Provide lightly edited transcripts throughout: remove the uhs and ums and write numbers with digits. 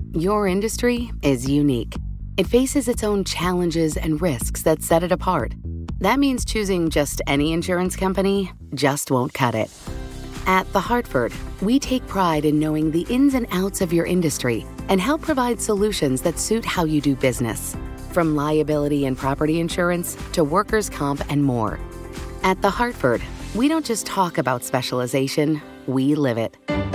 Your industry is unique. It faces its own challenges and risks that set it apart. That means choosing just any insurance company just won't cut it. At The Hartford, we take pride in knowing the ins and outs of your industry and help provide solutions that suit how you do business. From liability and property insurance to workers' comp and more. At The Hartford, we don't just talk about specialization, we live it.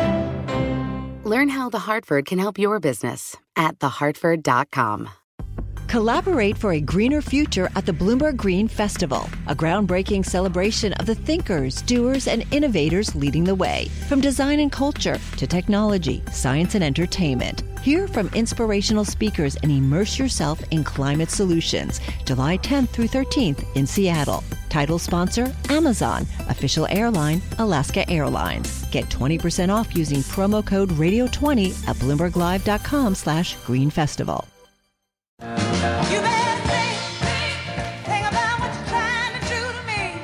Learn how The Hartford can help your business at thehartford.com. Collaborate for a greener future at the Bloomberg Green Festival, a groundbreaking celebration of the thinkers, doers, and innovators leading the way. From design and culture to technology, science, and entertainment. Hear from inspirational speakers and immerse yourself in climate solutions. July 10th through 13th in Seattle. Title sponsor, Amazon. Official airline, Alaska Airlines. Get 20% off using promo code Radio20 at BloombergLive.com/Green Festival. You better think about what you're trying to do to me.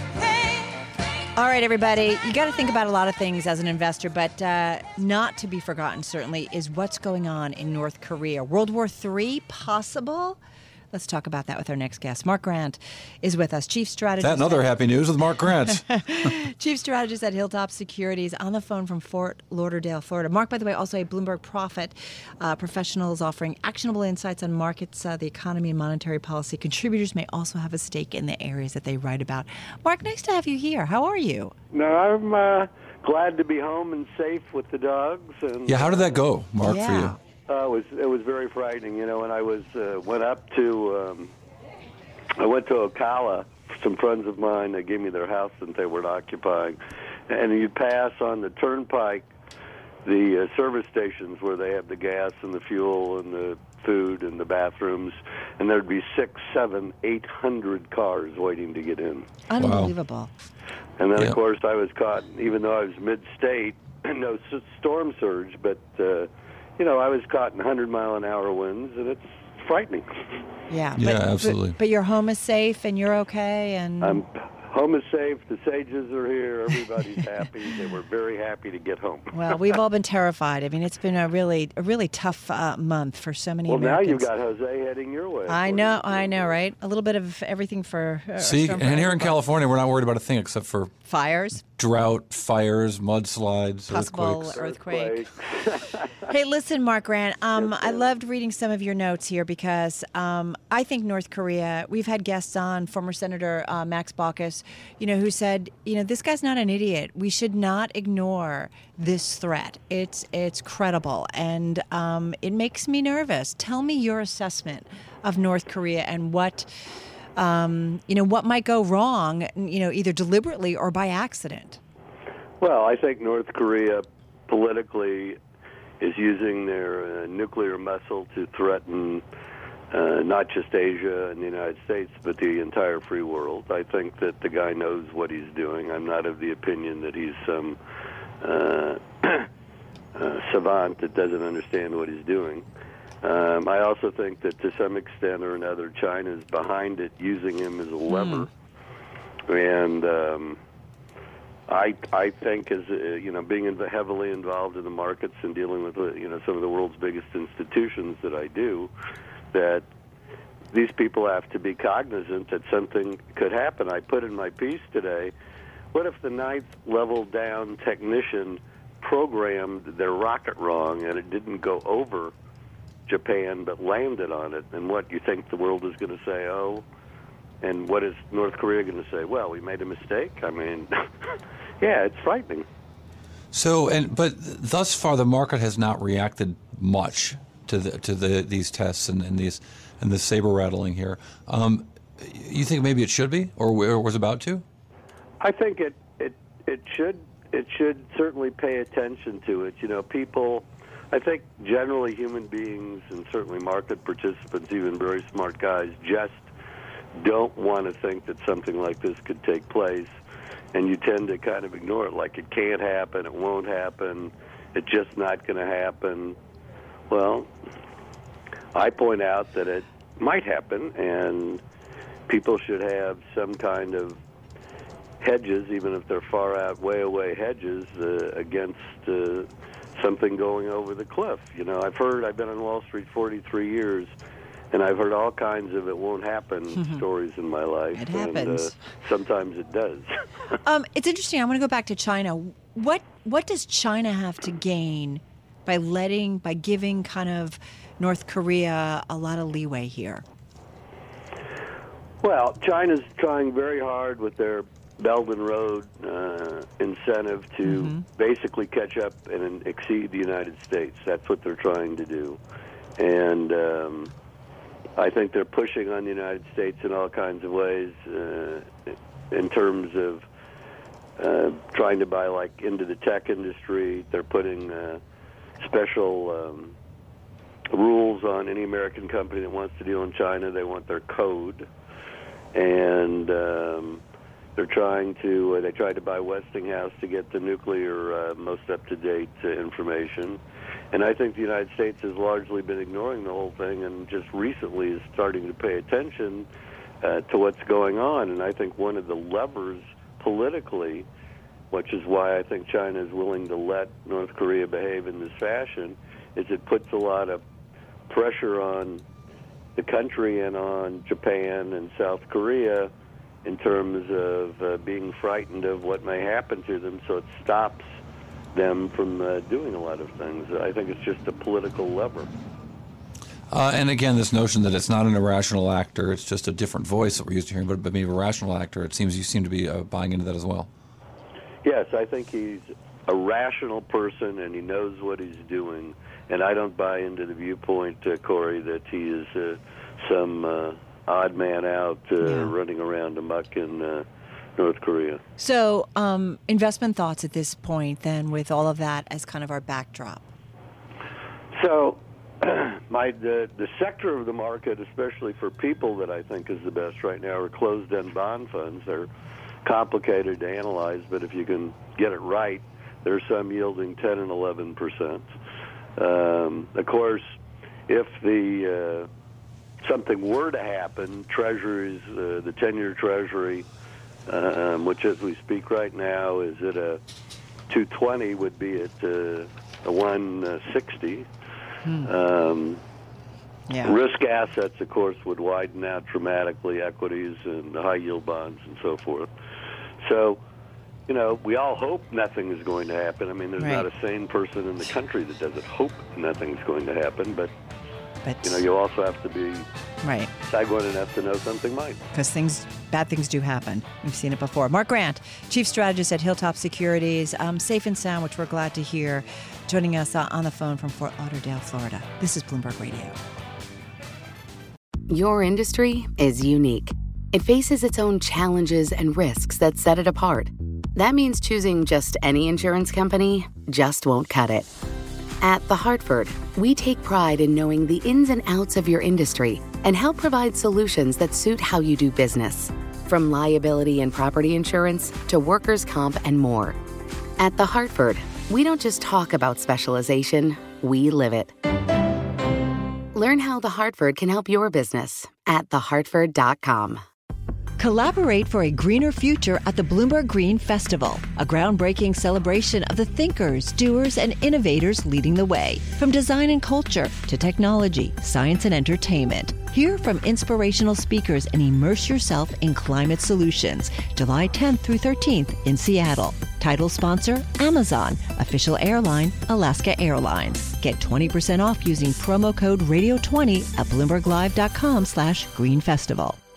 All right, everybody, you got to think about a lot of things as an investor, but not to be forgotten, certainly, is what's going on in North Korea. World War III possible? Let's talk about that with our next guest. Mark Grant is with us, Chief Strategist. That and other happy news with Mark Grant. Chief Strategist at Hilltop Securities, on the phone from Fort Lauderdale, Florida. Mark, by the way, also a Bloomberg Prophet, professionals offering actionable insights on markets, the economy, and monetary policy. Contributors may also have a stake in the areas that they write about. Mark, nice to have you here. How are you? No, I'm glad to be home and safe with the dogs. And, Yeah, how did that go, Mark, for you? It was very frightening. You know, when I went up to I went to Ocala. Some friends of mine, they gave me their house that they were occupying, and you'd pass on the turnpike, the service stations where they have the gas and the fuel and the food and the bathrooms, and there'd be 600, 700, 800 cars waiting to get in. Unbelievable. Wow. And then, of course, I was caught, even though I was mid-state, no storm surge, but you know, I was caught in 100-mile-an-hour winds, and it's frightening. Yeah, absolutely. But your home is safe, and you're okay, and home is safe. The sages are here. Everybody's happy. They were very happy to get home. Well, we've all been terrified. I mean, it's been a really tough month for so many Americans. Well, now you've got Jose heading your way. I know, right? A little bit of everything for... See, and here in California, we're not worried about a thing except for... Fires? Drought, fires, mudslides, possible earthquake. Hey, listen, Mark Grant, I loved reading some of your notes here because I think North Korea, we've had guests on, former Senator Max Baucus, you know, who said, you know, this guy's not an idiot. We should not ignore this threat. It's credible, and it makes me nervous. Tell me your assessment of North Korea and what... what might go wrong, either deliberately or by accident? Well, I think North Korea politically is using their nuclear muscle to threaten not just Asia and the United States, but the entire free world. I think that the guy knows what he's doing. I'm not of the opinion that he's some savant that doesn't understand what he's doing. I also think that to some extent or another, China's behind it, using him as a lever. And I think, as being heavily involved in the markets and dealing with some of the world's biggest institutions that I do, that these people have to be cognizant that something could happen. I put in my piece today, what if the ninth level down technician programmed their rocket wrong and it didn't go over Japan but landed on it? And what, you think the world is going to say, oh, and what is North Korea going to say? Well, we made a mistake. I mean, yeah, it's frightening. So, but thus far the market has not reacted much to these tests and the saber rattling here. You think maybe it should be, or was about to? I think it should certainly pay attention to it. People. I think generally human beings and certainly market participants, even very smart guys, just don't want to think that something like this could take place, and you tend to kind of ignore it, like it can't happen, it won't happen, it's just not going to happen. Well, I point out that it might happen, and people should have some kind of hedges, even if they're far out, way away hedges, against something going over the cliff. You know, I've been on Wall Street 43 years, and I've heard all kinds of "it won't happen" stories in my life. It happens. And, sometimes it does. It's interesting. I want to go back to China. What does China have to gain by giving kind of North Korea a lot of leeway here? Well, China's trying very hard with their Belt and Road incentive to basically catch up and exceed the United States. That's what they're trying to do. And I think they're pushing on the United States in all kinds of ways in terms of trying to buy into the tech industry. They're putting special rules on any American company that wants to deal in China. They want their code. And they tried to buy Westinghouse to get the nuclear most up-to-date information. And I think the United States has largely been ignoring the whole thing and just recently is starting to pay attention to what's going on. And I think one of the levers politically, which is why I think China is willing to let North Korea behave in this fashion, is it puts a lot of pressure on the country and on Japan and South Korea in terms of being frightened of what may happen to them, so it stops them from doing a lot of things. I think it's just a political lever. And again, this notion that it's not an irrational actor, it's just a different voice that we're used to hearing, but maybe a rational actor, it seems you seem to be buying into that as well. Yes, I think he's a rational person and he knows what he's doing. And I don't buy into the viewpoint, Corey, that he is some odd man out running around amok in North Korea. So investment thoughts at this point, then, with all of that as kind of our backdrop? So the sector of the market, especially for people that I think is the best right now, are closed-end bond funds. They're complicated to analyze, but if you can get it right, there's some yielding 10 and 11%. Of course, if something were to happen, Treasuries, the 10-year Treasury, which as we speak right now is at a 220, would be at a 160. Risk assets, of course, would widen out dramatically, equities and high-yield bonds and so forth. So, you know, we all hope nothing is going to happen. I mean, there's not a sane person in the country that doesn't hope nothing's going to happen, but you know, you also have to be sanguine enough to know something might. Because bad things do happen. We've seen it before. Mark Grant, Chief Strategist at Hilltop Securities, safe and sound, which we're glad to hear, joining us on the phone from Fort Lauderdale, Florida. This is Bloomberg Radio. Your industry is unique. It faces its own challenges and risks that set it apart. That means choosing just any insurance company just won't cut it. At The Hartford, we take pride in knowing the ins and outs of your industry and help provide solutions that suit how you do business, from liability and property insurance to workers' comp and more. At The Hartford, we don't just talk about specialization, we live it. Learn how The Hartford can help your business at thehartford.com. Collaborate for a greener future at the Bloomberg Green Festival, a groundbreaking celebration of the thinkers, doers, and innovators leading the way. From design and culture to technology, science, and entertainment. Hear from inspirational speakers and immerse yourself in climate solutions. July 10th through 13th in Seattle. Title sponsor, Amazon. Official airline, Alaska Airlines. Get 20% off using promo code radio20 at BloombergLive.com/Green Festival.